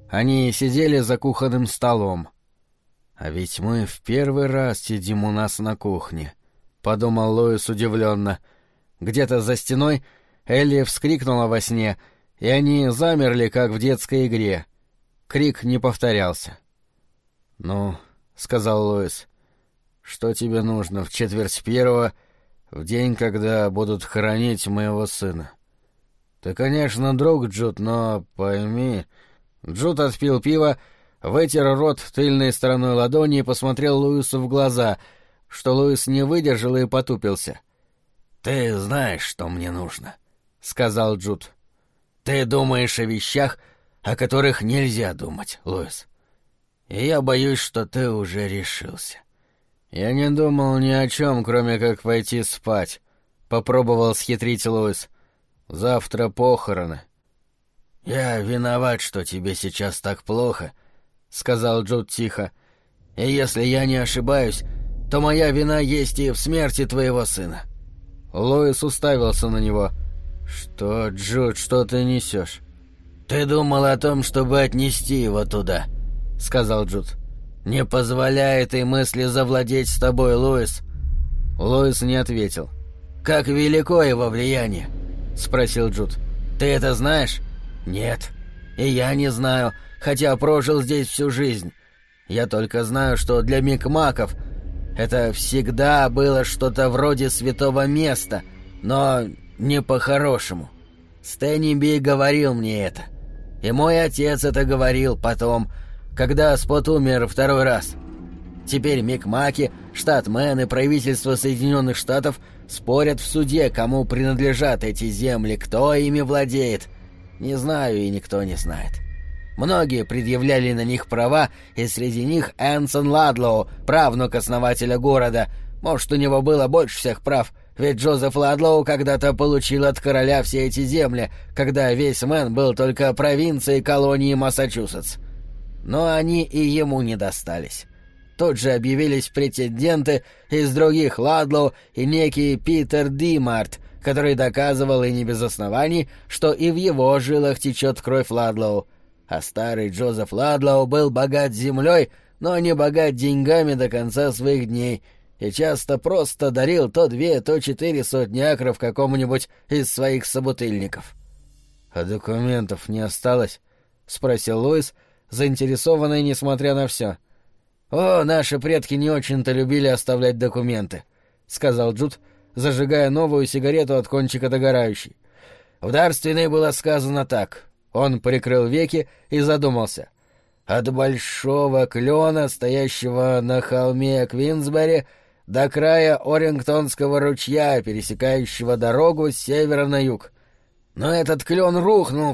Они сидели за кухонным столом. «А ведь мы в первый раз сидим у нас на кухне», — подумал Лоис удивленно. Где-то за стеной Элли вскрикнула во сне, и они замерли, как в детской игре. Крик не повторялся. «Ну, — сказал Лоис, — что тебе нужно в 1:45, в день, когда будут хоронить моего сына? Ты, конечно, друг, Джуд, но пойми...» Джуд отпил пиво, вытер рот тыльной стороной ладони и посмотрел Луису в глаза, что Луис не выдержал и потупился. «Ты знаешь, что мне нужно», — сказал Джуд. «Ты думаешь о вещах, о которых нельзя думать, Луис. И я боюсь, что ты уже решился». «Я не думал ни о чем, кроме как пойти спать», — попробовал схитрить Луис. «Завтра похороны». «Я виноват, что тебе сейчас так плохо», — сказал Джуд тихо. «И если я не ошибаюсь, то моя вина есть и в смерти твоего сына». Лоис уставился на него. «Что, Джуд, что ты несешь?» «Ты думал о том, чтобы отнести его туда», — сказал Джуд. «Не позволяй этой мысли завладеть с тобой, Лоис». Лоис не ответил. «Как велико его влияние?» — спросил Джуд. «Ты это знаешь?» «Нет. И я не знаю, хотя прожил здесь всю жизнь. Я только знаю, что для микмаков это всегда было что-то вроде святого места, но не по-хорошему. Стэнниби говорил мне это. И мой отец это говорил потом, когда Спот умер второй раз. Теперь микмаки, штатмен и правительство Соединенных Штатов спорят в суде, кому принадлежат эти земли, кто ими владеет. Не знаю, и никто не знает. Многие предъявляли на них права, и среди них Энсон Ладлоу, правнук основателя города. Может, у него было больше всех прав, ведь Джозеф Ладлоу когда-то получил от короля все эти земли, когда весь Мэн был только провинцией колонии Массачусетс. Но они и ему не достались. Тут же объявились претенденты из других Ладлоу и некий Питер Димарт, который доказывал и не без оснований, что и в его жилах течет кровь Ладлоу. А старый Джозеф Ладлоу был богат землей, но не богат деньгами до конца своих дней, и часто просто дарил то 2, то 4 сотни акров какому-нибудь из своих собутыльников. «А документов не осталось?» — спросил Луис, заинтересованный, несмотря на все. «О, наши предки не очень-то любили оставлять документы», — сказал Джуд, зажигая новую сигарету от кончика догорающей. «В дарственной было сказано так». Он прикрыл веки и задумался. «От большого клена, стоящего на холме Квинсбери, до края Орингтонского ручья, пересекающего дорогу с севера на юг. Но этот клен рухнул в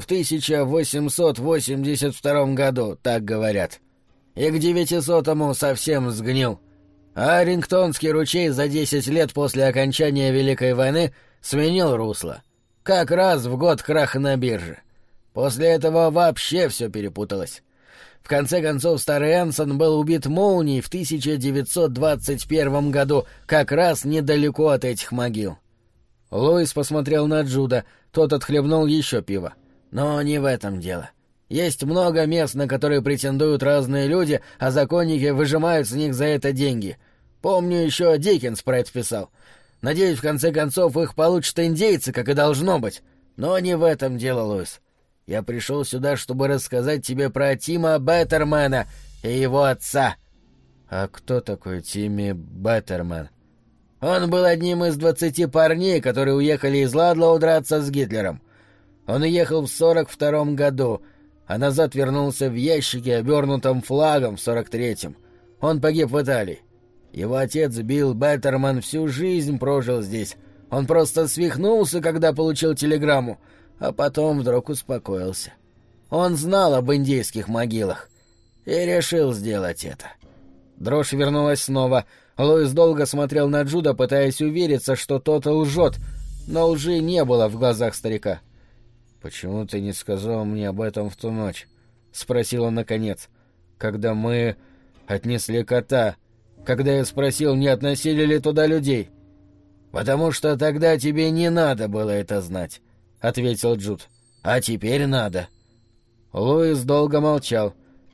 1882 году, так говорят. И к 900-му совсем сгнил. А Орингтонский ручей за 10 лет после окончания Великой войны сменил русло. Как раз в год краха на бирже. После этого вообще все перепуталось. В конце концов, старый Энсон был убит молнией в 1921 году, как раз недалеко от этих могил». Луис посмотрел на Джуда, тот отхлебнул еще пиво. «Но не в этом дело. Есть много мест, на которые претендуют разные люди, а законники выжимают с них за это деньги. Помню, еще Диккенс про это писал. Надеюсь, в конце концов, их получат индейцы, как и должно быть. Но не в этом дело, Луис. Я пришел сюда, чтобы рассказать тебе про Тима Беттермена и его отца». «А кто такой Тимми Беттермен?» «Он был одним из 20 парней, которые уехали из Ладлоу драться с Гитлером. Он уехал в 42-м году, а назад вернулся в ящике, обернутом флагом в 43-м. Он погиб в Италии. Его отец Билл Беттерман всю жизнь прожил здесь. Он просто свихнулся, когда получил телеграмму, а потом вдруг успокоился. Он знал об индейских могилах и решил сделать это». Дрожь вернулась снова. Луис долго смотрел на Джуда, пытаясь увериться, что тот лжет, но лжи не было в глазах старика. «Почему ты не сказал мне об этом в ту ночь?» — спросил он наконец. «Когда мы отнесли кота, когда я спросил, не относили ли туда людей». «Потому что тогда тебе не надо было это знать», — ответил Джуд. «А теперь надо». Луис долго молчал.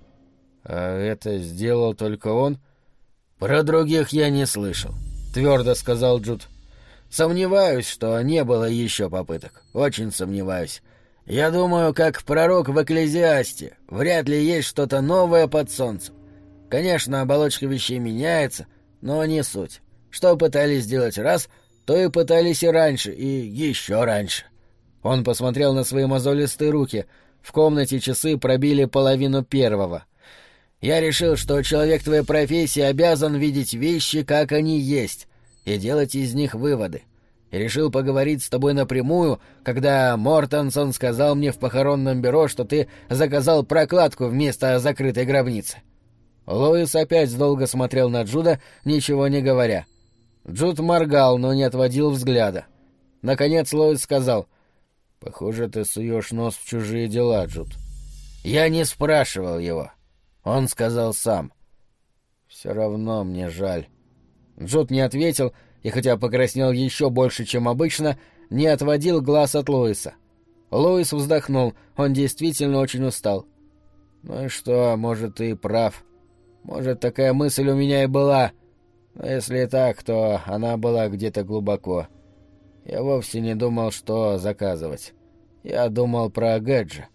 «А это сделал только он?» «Про других я не слышал», — твердо сказал Джуд. «Сомневаюсь, что не было еще попыток. Очень сомневаюсь. Я думаю, как пророк в Экклезиасте, вряд ли есть что-то новое под солнцем. Конечно, оболочка вещей меняется, но не суть. Что пытались сделать раз, то и пытались и раньше, и еще раньше». Он посмотрел на свои мозолистые руки. В комнате часы пробили 1:30. «Я решил, что человек твоей профессии обязан видеть вещи, как они есть, и делать из них выводы. И решил поговорить с тобой напрямую, когда Мортенсон сказал мне в похоронном бюро, что ты заказал прокладку вместо закрытой гробницы». Луис опять долго смотрел на Джуда, ничего не говоря. Джуд моргал, но не отводил взгляда. Наконец Луис сказал: «Похоже, ты суешь нос в чужие дела, Джуд». «Я не спрашивал его. Он сказал сам». «Все равно мне жаль». Джуд не ответил, и хотя покраснел еще больше, чем обычно, не отводил глаз от Луиса. Луис вздохнул, он действительно очень устал. «Ну и что, может, ты и прав. Может, такая мысль у меня и была. Но если и так, то она была где-то глубоко. Я вовсе не думал, что заказывать. Я думал про Гэджа.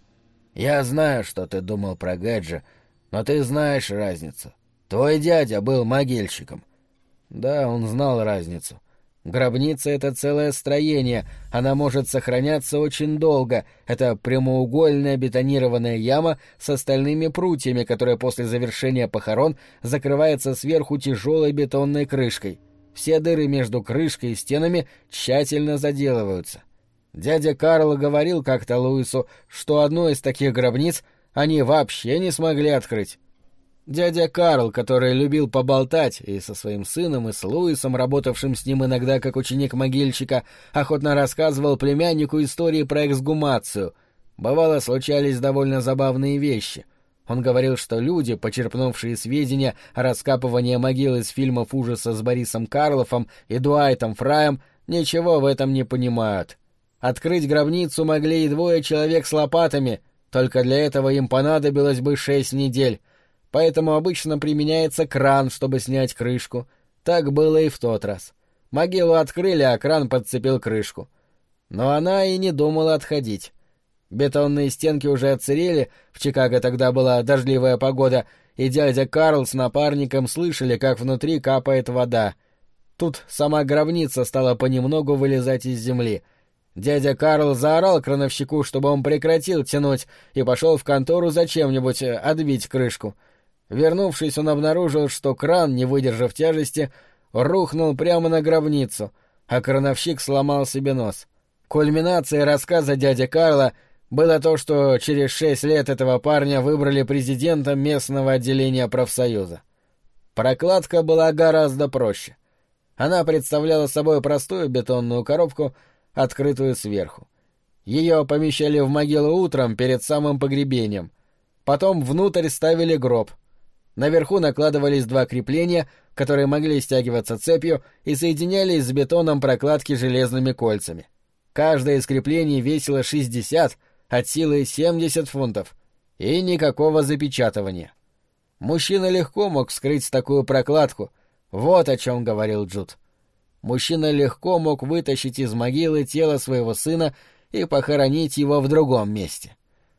Я знаю, что ты думал про Гэджа, но ты знаешь разницу. Твой дядя был могильщиком». Да, он знал разницу. Гробница — это целое строение, она может сохраняться очень долго. Это прямоугольная бетонированная яма с остальными прутьями, которая после завершения похорон закрывается сверху тяжелой бетонной крышкой. Все дыры между крышкой и стенами тщательно заделываются. Дядя Карл говорил как-то Луису, что одну из таких гробниц они вообще не смогли открыть. Дядя Карл, который любил поболтать, и со своим сыном, и с Луисом, работавшим с ним иногда как ученик могильщика, охотно рассказывал племяннику истории про эксгумацию. Бывало, случались довольно забавные вещи. Он говорил, что люди, почерпнувшие сведения о раскапывании могил из фильмов ужаса с Борисом Карлоффом и Дуайтом Фраем, ничего в этом не понимают. Открыть гробницу могли и 2 человек с лопатами, только для этого им понадобилось бы 6 недель. Поэтому обычно применяется кран, чтобы снять крышку. Так было и в тот раз. Могилу открыли, а кран подцепил крышку. Но она и не думала отходить. Бетонные стенки уже отсырели, в Чикаго тогда была дождливая погода, и дядя Карл с напарником слышали, как внутри капает вода. Тут сама гробница стала понемногу вылезать из земли. Дядя Карл заорал крановщику, чтобы он прекратил тянуть, и пошел в контору за чем-нибудь отбить крышку. Вернувшись, он обнаружил, что кран, не выдержав тяжести, рухнул прямо на гробницу, а крановщик сломал себе нос. Кульминацией рассказа дяди Карла было то, что через 6 лет этого парня выбрали президентом местного отделения профсоюза. Прокладка была гораздо проще. Она представляла собой простую бетонную коробку, открытую сверху. Ее помещали в могилу утром перед самым погребением. Потом внутрь ставили гроб. Наверху накладывались 2 крепления, которые могли стягиваться цепью и соединялись с бетоном прокладки железными кольцами. Каждое из креплений весило 60, от силы 70 фунтов. И никакого запечатывания. Мужчина легко мог вскрыть такую прокладку. Вот о чем говорил Джуд. Мужчина легко мог вытащить из могилы тело своего сына и похоронить его в другом месте.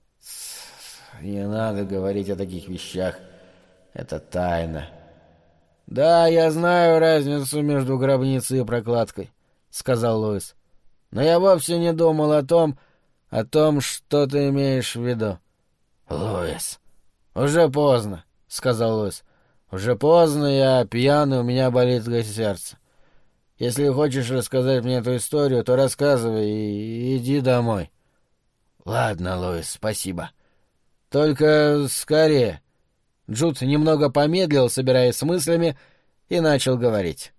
«Не надо говорить о таких вещах. Это тайна». «Да, я знаю разницу между гробницей и прокладкой», — сказал Луис. «Но я вовсе не думал о том, что ты имеешь в виду». «Луис, уже поздно», — сказал Луис. «Уже поздно, я пьяный, у меня болит сердце. Если хочешь рассказать мне эту историю, то рассказывай и иди домой». «Ладно, Луис, спасибо. Только скорее». Джуд немного помедлил, собираясь с мыслями, и начал говорить.